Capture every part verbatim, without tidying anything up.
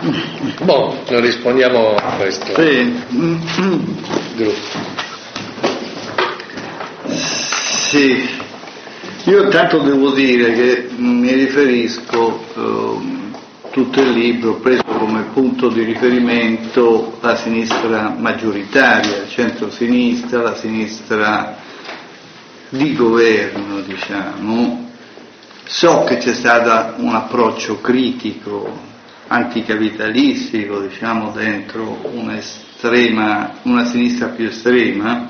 Boh, non rispondiamo a questo sì. gruppo. Sì, io intanto devo dire che mi riferisco, eh, tutto il libro ho preso come punto di riferimento la sinistra maggioritaria, il centro-sinistra, la sinistra di governo, diciamo. So che c'è stato un approccio critico, anticapitalistico, diciamo, dentro una estrema, una sinistra più estrema,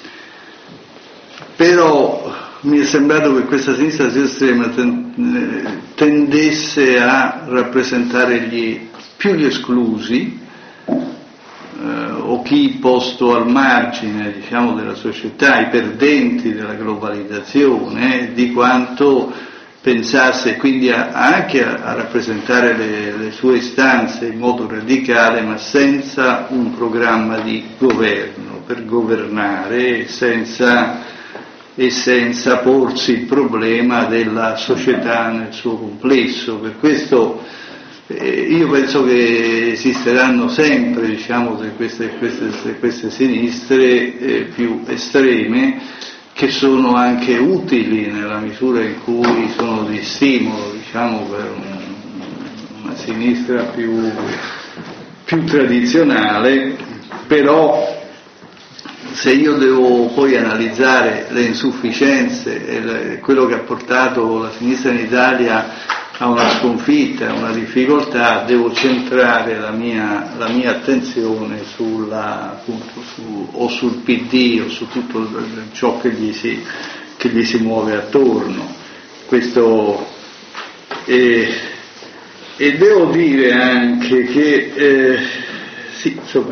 però mi è sembrato che questa sinistra più estrema tendesse a rappresentare gli, più gli esclusi, eh, o chi posto al margine, diciamo, della società, i perdenti della globalizzazione, di quanto pensasse quindi a, anche a, a rappresentare le, le sue istanze in modo radicale, ma senza un programma di governo, per governare, senza, e senza porsi il problema della società nel suo complesso. Per questo eh, io penso che esisteranno sempre, diciamo, queste, queste, queste sinistre eh, più estreme, che sono anche utili nella misura in cui sono di stimolo, diciamo, per un, una sinistra più, più tradizionale. Però se io devo poi analizzare le insufficienze e le, quello che ha portato la sinistra in Italia a una sconfitta, a una difficoltà, devo centrare la mia, la mia attenzione sulla, appunto, su, o sul P D o su tutto ciò che gli si, che gli si muove attorno. Questo, eh, e devo dire anche che eh, sì, insomma,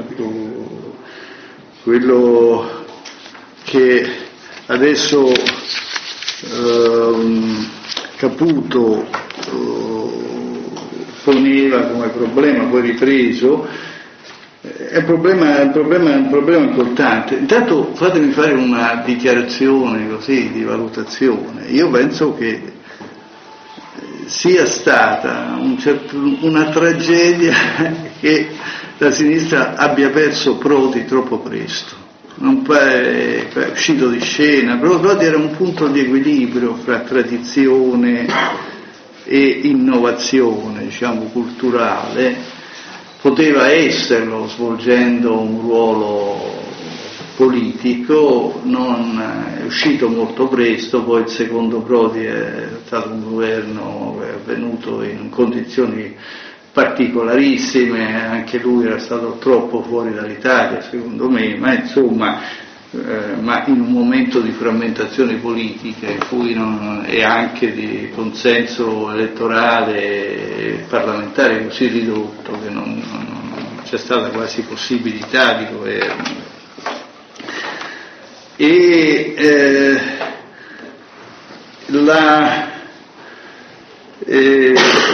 quello che adesso ehm, Caputo poneva come problema, poi ripreso, è un problema, un problema, un problema importante. Intanto fatemi fare una dichiarazione così di valutazione. Io penso che sia stata un certo, una tragedia che la sinistra abbia perso Prodi troppo presto. Non è, è uscito di scena, però Prodi era un punto di equilibrio fra tradizione e innovazione, diciamo, culturale. Poteva esserlo svolgendo un ruolo politico, non è uscito molto presto. Poi il secondo Prodi è stato un governo che è avvenuto in condizioni particolarissime, anche lui era stato troppo fuori dall'Italia secondo me, ma insomma, eh, ma in un momento di frammentazione politica in cui non, e anche di consenso elettorale e parlamentare così ridotto che non, non, non c'è stata quasi possibilità di governo. E eh, la eh,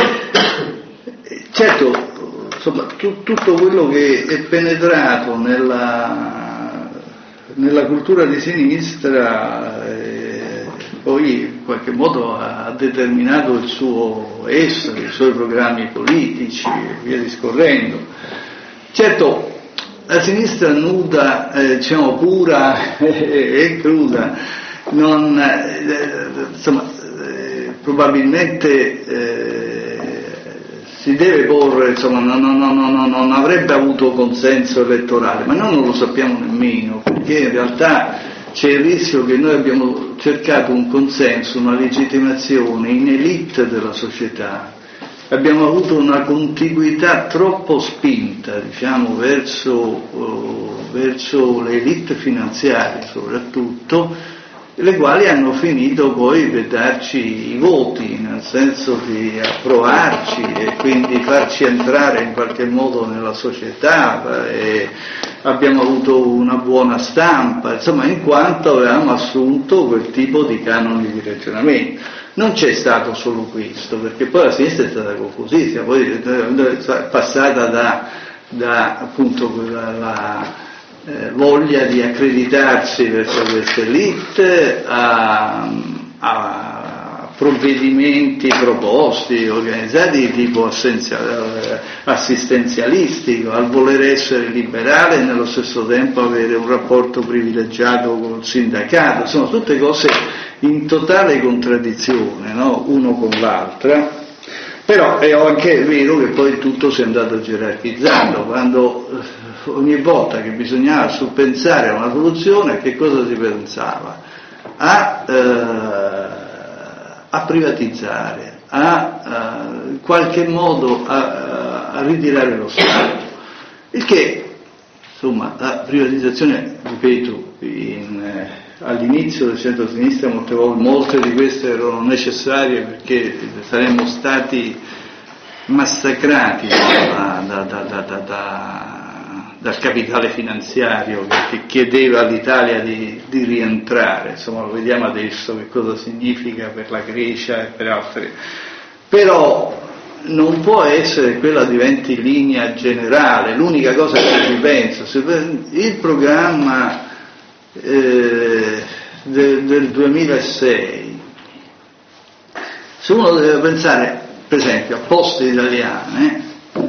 certo, insomma, tu, tutto quello che è penetrato nella, nella cultura di sinistra eh, poi in qualche modo ha determinato il suo essere, i suoi programmi politici e via discorrendo. Certo, la sinistra nuda, eh, diciamo pura e cruda, non, eh, insomma, eh, probabilmente eh, si deve porre, insomma, non, non, non, non, non avrebbe avuto consenso elettorale, ma noi non lo sappiamo nemmeno, perché in realtà c'è il rischio che noi abbiamo cercato un consenso, una legittimazione in elite della società. Abbiamo avuto una contiguità troppo spinta, diciamo, verso, uh, verso le elite finanziarie soprattutto, le quali hanno finito poi per darci i voti, nel senso di approvarci e quindi farci entrare in qualche modo nella società, e abbiamo avuto una buona stampa, insomma, in quanto avevamo assunto quel tipo di canoni di ragionamento. Non c'è stato solo questo, perché poi la sinistra è stata confusissima, poi è passata da, da appunto quella, la eh, voglia di accreditarsi verso queste elite a, a provvedimenti proposti, organizzati di tipo assistenzialistico, al voler essere liberale e nello stesso tempo avere un rapporto privilegiato col sindacato. Sono tutte cose in totale contraddizione, no? Uno con l'altra. Però è anche vero che poi tutto si è andato gerarchizzando, quando ogni volta che bisognava pensare a una soluzione, che cosa si pensava? A, eh, a privatizzare, a, a in qualche modo a, a ritirare lo Stato. Il che, insomma, la privatizzazione, ripeto, in, eh, all'inizio del centro-sinistra molte volte, molte di queste erano necessarie perché saremmo stati massacrati da, da, da, da, da, da, dal capitale finanziario che chiedeva all'Italia di, di rientrare. Insomma, lo vediamo adesso che cosa significa per la Grecia e per altre. Però non può essere quella diventi linea generale. L'unica cosa che ci penso, se il programma eh, del, del duemilasei, se uno deve pensare per esempio a Poste Italiane,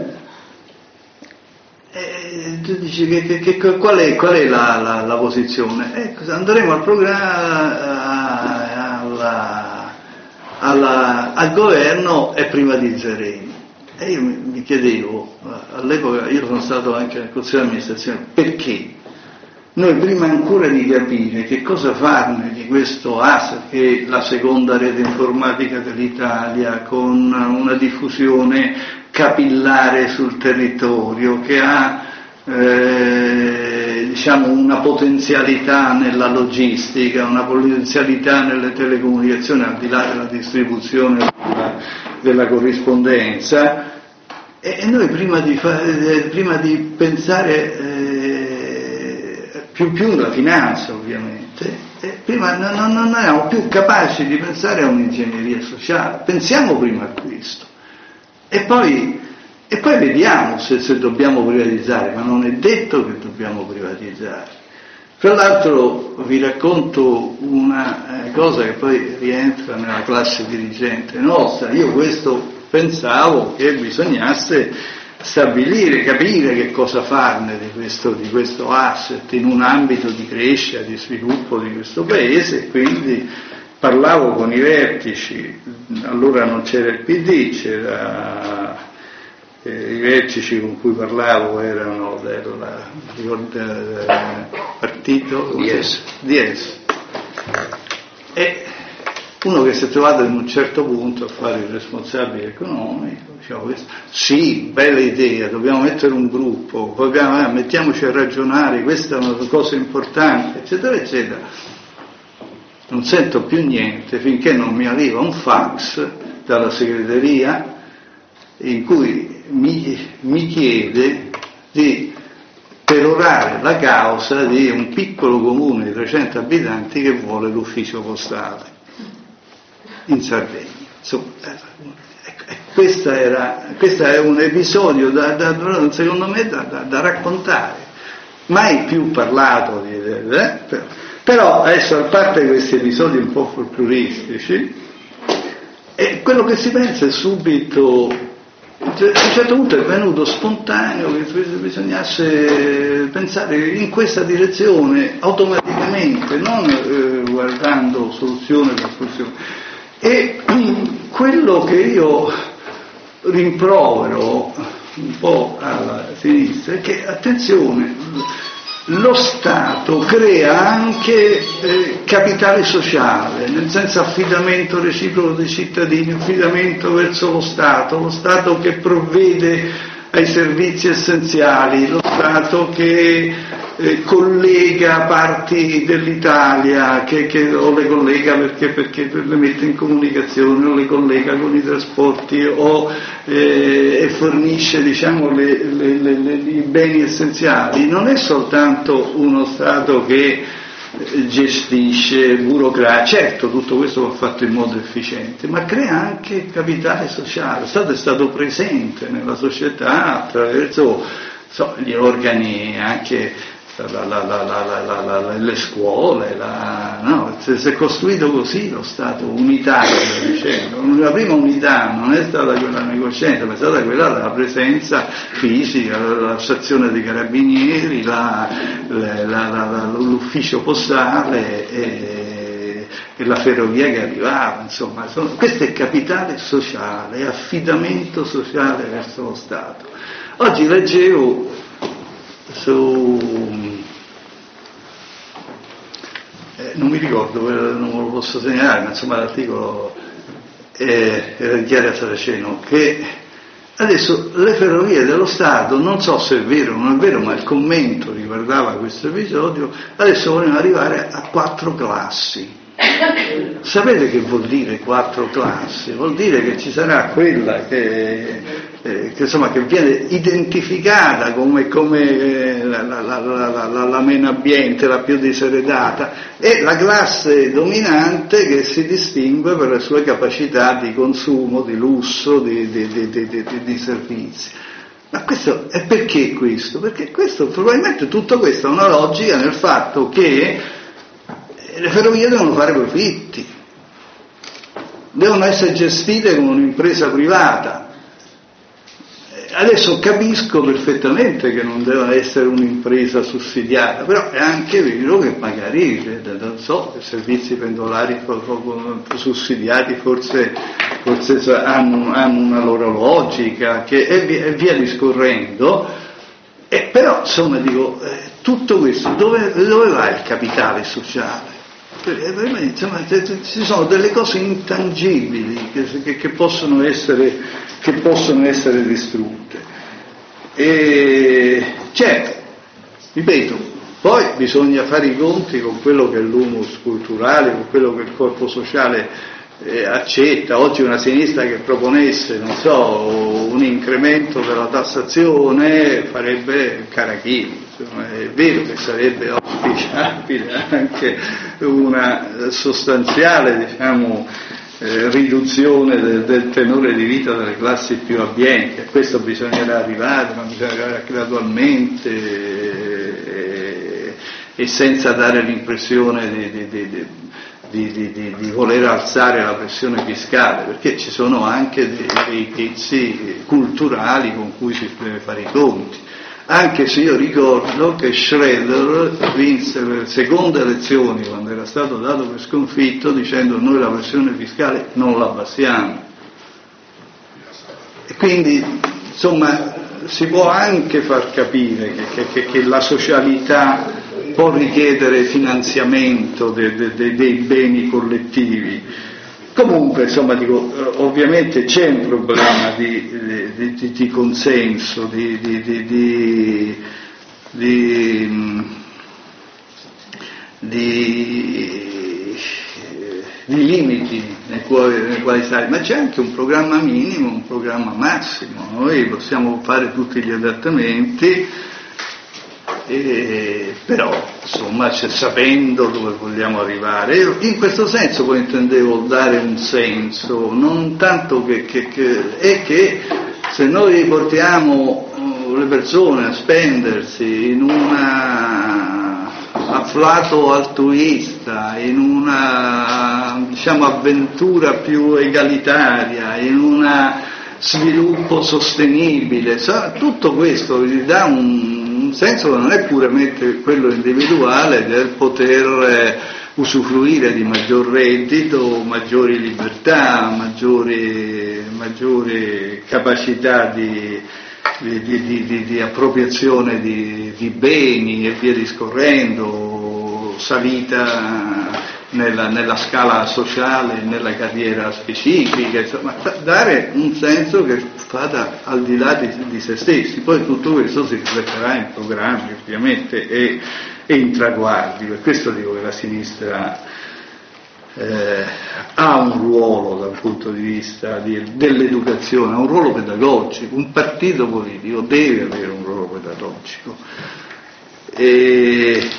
eh, tu dici che, che, che, qual è, qual è la, la, la posizione? Eh, andremo al programma, alla, alla, al governo e privatizzeremo. E io mi, mi chiedevo, all'epoca io sono stato anche nel Consiglio di amministrazione, perché noi prima ancora di capire che cosa farne di questo A S, che è la seconda rete informatica dell'Italia, con una diffusione capillare sul territorio, che ha eh, diciamo una potenzialità nella logistica, una potenzialità nelle telecomunicazioni, al di là della distribuzione della, della corrispondenza, e, e noi prima di, fa, eh, prima di pensare eh, più più la finanza ovviamente, e prima non, non eravamo più capaci di pensare a un'ingegneria sociale. Pensiamo prima a questo e poi, e poi vediamo se, se dobbiamo privatizzare, ma non è detto che dobbiamo privatizzare. Tra l'altro vi racconto una eh, cosa che poi rientra nella classe dirigente nostra. Io questo pensavo che bisognasse stabilire, capire che cosa farne di questo, di questo asset in un ambito di crescita, di sviluppo di questo paese, e quindi parlavo con i vertici. Allora non c'era il P D, c'era, eh, i vertici con cui parlavo erano del, del partito D S. D S. E uno che si è trovato in un certo punto a fare il responsabile economico, diciamo, sì, bella idea, dobbiamo mettere un gruppo, poi abbiamo, eh, mettiamoci a ragionare, questa è una cosa importante, eccetera, eccetera. Non sento più niente finché non mi arriva un fax dalla segreteria in cui mi, mi chiede di perorare la causa di un piccolo comune di trecento abitanti che vuole l'ufficio postale in Sardegna. Insomma, questa era, questo è un episodio da, da, secondo me da, da, da raccontare, mai più parlato di, eh, però adesso, a parte questi episodi un po' folcloristici, e quello che si pensa è subito, a un certo punto è venuto spontaneo che bisognasse pensare in questa direzione automaticamente, non eh, guardando soluzione per soluzione. E quello che io rimprovero un po' alla sinistra è che, attenzione, lo Stato crea anche eh, capitale sociale, nel senso affidamento reciproco dei cittadini, affidamento verso lo Stato, lo Stato che provvede ai servizi essenziali, lo Stato che eh, collega parti dell'Italia, che, che o le collega perché, perché le mette in comunicazione, o le collega con i trasporti, o eh, e fornisce, diciamo, le, le, le, le, i beni essenziali. Non è soltanto uno Stato che gestisce, burocrazia, certo tutto questo va fatto in modo efficiente, ma crea anche capitale sociale. Lo Stato è stato presente nella società attraverso so, gli organi anche la, la, la, la, la, la, le scuole, la, no? si è costruito così lo Stato unitario, dicendo. La prima unità non è stata quella della coscienza, ma è stata quella della presenza fisica, la stazione dei carabinieri, la, la, la, la, l'ufficio postale e, e la ferrovia che arrivava, insomma, sono, questo è capitale sociale, è affidamento sociale verso lo Stato. Oggi leggevo su eh, non mi ricordo, non lo posso segnalare, ma insomma l'articolo eh, era di Chiara Saraceno, che adesso le ferrovie dello Stato, non so se è vero o non è vero, ma il commento riguardava questo episodio, adesso vogliono arrivare a quattro classi. Sapete che vuol dire quattro classi? Vuol dire che ci sarà quella che, eh, che, insomma, che viene identificata come, come eh, la, la, la, la, la, la meno abbiente, la più diseredata, e la classe dominante che si distingue per le sue capacità di consumo, di lusso, di, di, di, di, di, di servizi. Ma questo, e perché questo? Perché questo, probabilmente tutto questo ha una logica nel fatto che le ferrovie devono fare profitti, devono essere gestite come un'impresa privata. Adesso capisco perfettamente che non deve essere un'impresa sussidiata, però è anche vero che magari, non so, i servizi pendolari sussidiati forse, forse hanno, hanno una loro logica, che, e, via, e via discorrendo, e però insomma dico, eh, tutto questo, dove, dove va il capitale sociale? Insomma, ci sono delle cose intangibili che, che, che, possono essere, che possono essere distrutte. E certo, ripeto, poi bisogna fare i conti con quello che è l'humus culturale, con quello che il corpo sociale eh, accetta. Oggi una sinistra che proponesse, non so, un incremento della tassazione farebbe carachini. È vero che sarebbe auspicabile anche una sostanziale, diciamo, eh, riduzione del, del tenore di vita delle classi più abbienti. A questo bisognerà arrivare, ma bisogna arrivare gradualmente eh, e senza dare l'impressione di, di, di, di Di, di, di, di voler alzare la pressione fiscale, perché ci sono anche dei, dei pezzi culturali con cui si deve fare i conti. Anche se io ricordo che Schroeder vinse le seconde elezioni quando era stato dato per sconfitto dicendo noi la pressione fiscale non la abbassiamo. E quindi insomma si può anche far capire che, che, che la socialità può richiedere finanziamento de, de, de, dei beni collettivi. Comunque, insomma, dico, ovviamente c'è un problema di, di, di, di consenso, di, di, di, di, di, di, di limiti nei quali, nei quali stare, ma c'è anche un programma minimo, un programma massimo. Noi possiamo fare tutti gli adattamenti, E, però insomma c'è, sapendo dove vogliamo arrivare. Io in questo senso poi intendevo dare un senso, non tanto che, che, che è che se noi portiamo uh, le persone a spendersi in una afflato altruista, in una, diciamo, avventura più egalitaria, in una sviluppo sostenibile, tutto questo gli dà un un senso che non è puramente quello individuale del poter eh, usufruire di maggior reddito, maggiori libertà, maggiori, maggiori capacità di, di, di, di, di appropriazione di, di beni e via discorrendo, salita nella, nella scala sociale, nella carriera specifica, insomma, dare un senso che vada al di là di, di se stessi. Poi tutto questo si rifletterà in programmi ovviamente e, e in traguardi. Per questo dico che la sinistra eh, ha un ruolo dal punto di vista di, dell'educazione, ha un ruolo pedagogico. Un partito politico deve avere un ruolo pedagogico. E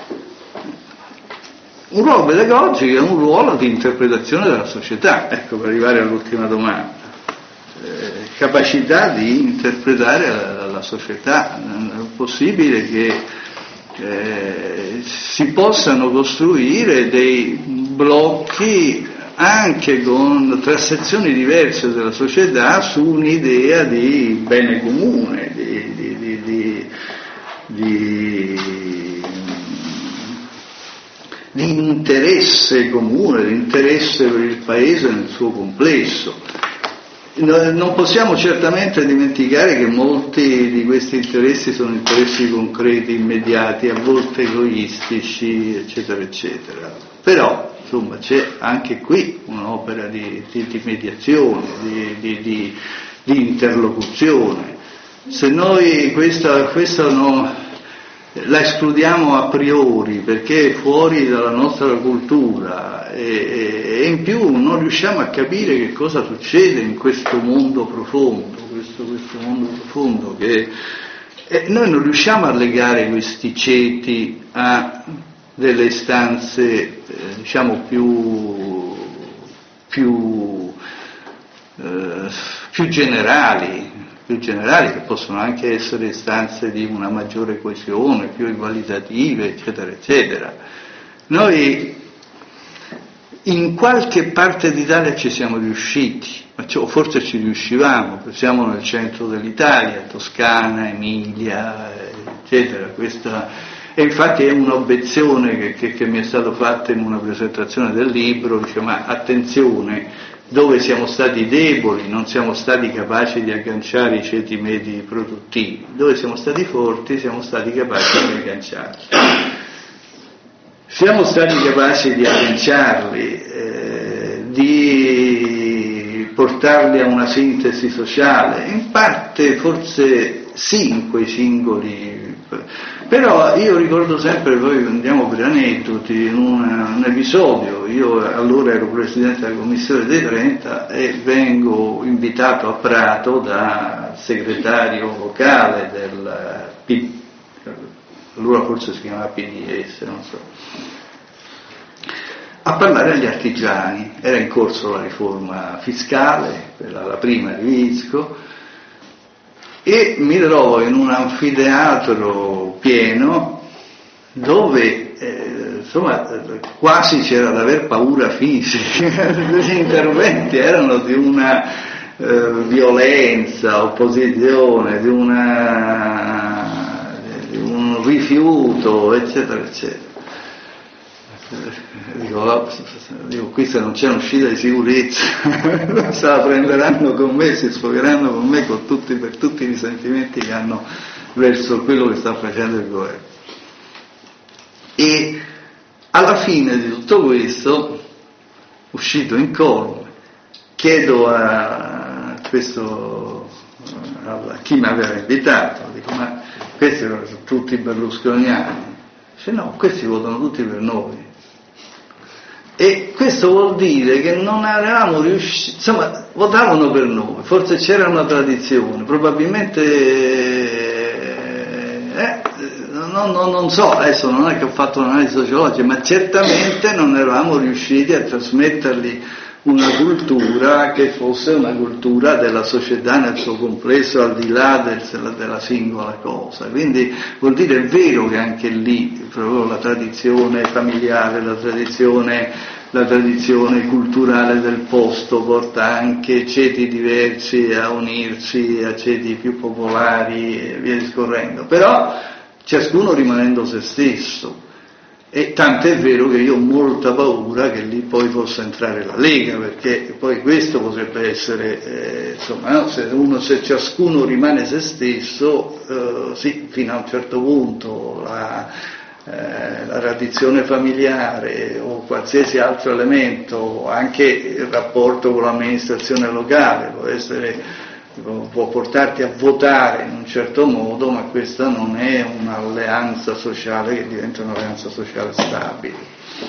un ruolo pedagogico è un ruolo di interpretazione della società. Ecco, per arrivare all'ultima domanda, eh, capacità di interpretare la, la società. Non è possibile che eh, si possano costruire dei blocchi anche con tra sezioni diverse della società su un'idea di bene comune, di, di, di, di, di, di interesse comune, di interesse per il paese nel suo complesso. Non possiamo certamente dimenticare che molti di questi interessi sono interessi concreti, immediati, a volte egoistici, eccetera, eccetera. Però, insomma, c'è anche qui un'opera di, di, di mediazione, di, di, di, di interlocuzione. Se noi questa, questa no, la escludiamo a priori perché è fuori dalla nostra cultura e, e in più non riusciamo a capire che cosa succede in questo mondo profondo, questo, questo mondo profondo che e noi non riusciamo a legare questi ceti a delle istanze eh, diciamo più più, eh, più generali più generali, che possono anche essere istanze di una maggiore coesione, più egualitative, eccetera, eccetera. Noi in qualche parte d'Italia ci siamo riusciti, o forse ci riuscivamo, siamo nel centro dell'Italia, Toscana, Emilia, eccetera. Questa, e infatti è un'obiezione che, che, che mi è stata fatta in una presentazione del libro, dice, ma attenzione, dove siamo stati deboli, non siamo stati capaci di agganciare i ceti medi produttivi, dove siamo stati forti, siamo stati capaci di agganciarli. Siamo stati capaci di agganciarli, eh, di portarli a una sintesi sociale, in parte forse sì in quei singoli. Però io ricordo sempre, poi andiamo per aneddoti, in una, un episodio, io allora ero presidente della commissione dei trenta e vengo invitato a Prato da segretario locale del P D, allora forse si chiamava P D S, non so, a parlare agli artigiani. Era in corso la riforma fiscale, quella la prima di Visco, e mi trovo in un anfiteatro pieno dove eh, insomma quasi c'era da aver paura fisica. Gli interventi erano di una eh, violenza, opposizione, di, una, di un rifiuto, eccetera, eccetera. Dico, dico, qui se non c'è un'uscita di sicurezza se la prenderanno con me, si sfogheranno con me con tutti, per tutti i risentimenti che hanno verso quello che sta facendo il governo. E alla fine di tutto questo, uscito in colme, chiedo a questo a chi mi aveva invitato, dico, ma questi sono tutti berlusconiani? Dice, no, questi votano tutti per noi. E questo vuol dire che non eravamo riusciti, insomma, votavano per noi, forse c'era una tradizione, probabilmente, eh, non, non, non so, adesso non è che ho fatto un'analisi sociologica, ma certamente non eravamo riusciti a trasmettergli una cultura che fosse una cultura della società nel suo complesso, al di là del, della singola cosa. Quindi vuol dire, è vero che anche lì proprio la tradizione familiare, la tradizione, la tradizione culturale del posto porta anche ceti diversi a unirsi a ceti più popolari e via discorrendo, però ciascuno rimanendo se stesso. E tanto è vero che io ho molta paura che lì poi possa entrare la Lega, perché poi questo potrebbe essere, eh, insomma, no? se, uno, se ciascuno rimane se stesso, eh, sì, fino a un certo punto la, eh, la tradizione familiare o qualsiasi altro elemento, anche il rapporto con l'amministrazione locale, può essere, può portarti a votare in un certo modo, ma questa non è un'alleanza sociale che diventa un'alleanza sociale stabile.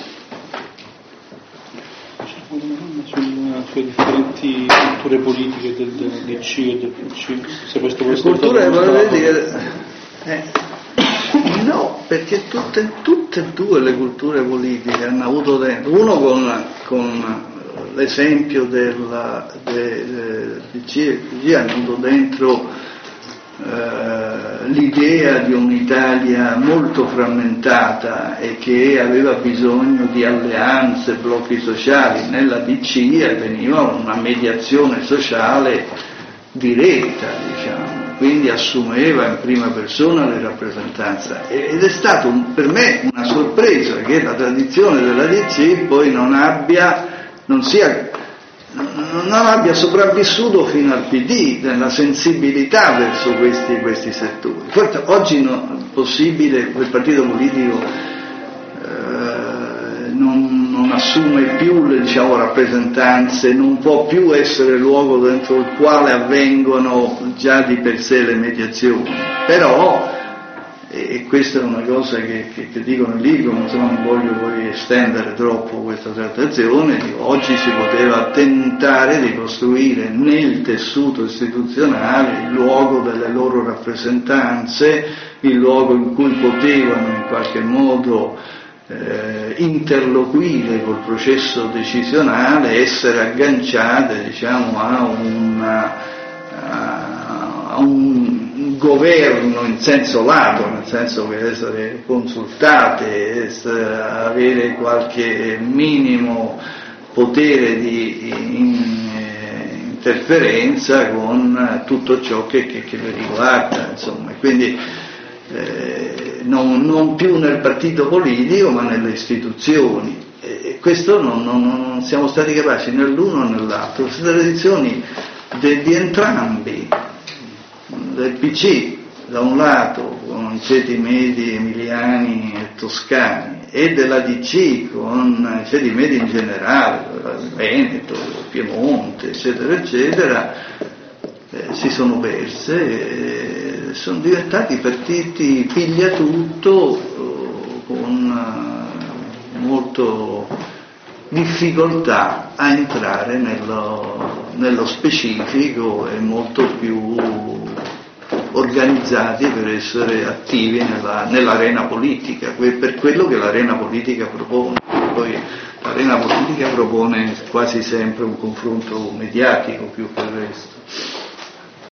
Sulle, sulle differenti culture politiche del, del D C e del P C, se questo può essere culture politiche, eh, no, perché tutte, tutte e due le culture politiche hanno avuto dentro, uno con, con l'esempio del D C e P C hanno avuto dentro eh, l'idea di un'Italia molto frammentata e che aveva bisogno di alleanze, blocchi sociali. Nella D C avveniva una mediazione sociale diretta, diciamo, quindi assumeva in prima persona le rappresentanze, ed è stato un, per me una sorpresa che la tradizione della D C poi non abbia, non sia non abbia sopravvissuto fino al P D nella sensibilità verso questi, questi settori. Forse oggi no, è possibile, quel partito politico eh, non, non assume più le, diciamo, rappresentanze, non può più essere luogo dentro il quale avvengono già di per sé le mediazioni, però, e questa è una cosa che, che, che dicono lì, come se non voglio poi estendere troppo questa trattazione, dico, oggi si poteva tentare di costruire nel tessuto istituzionale il luogo delle loro rappresentanze, il luogo in cui potevano in qualche modo eh, interloquire col processo decisionale, essere agganciate, diciamo, a una, a un governo in senso lato, nel senso che essere consultate, essere, avere qualche minimo potere di in, eh, interferenza con tutto ciò che, che, che le riguarda, insomma, quindi eh, non, non più nel partito politico ma nelle istituzioni, e questo non, non, non siamo stati capaci né l'uno né l'altro. Queste tradizioni de, di entrambi, del P C da un lato con i ceti medi emiliani e toscani, e della D C con i ceti medi in generale, Veneto, Piemonte, eccetera eccetera, eh, si sono perse, eh, sono diventati partiti pigliatutto, eh, con eh, molto difficoltà a entrare nello, nello specifico e molto più organizzati per essere attivi nella, nell'arena politica, per quello che l'arena politica propone. Poi l'arena politica propone quasi sempre un confronto mediatico più che il resto.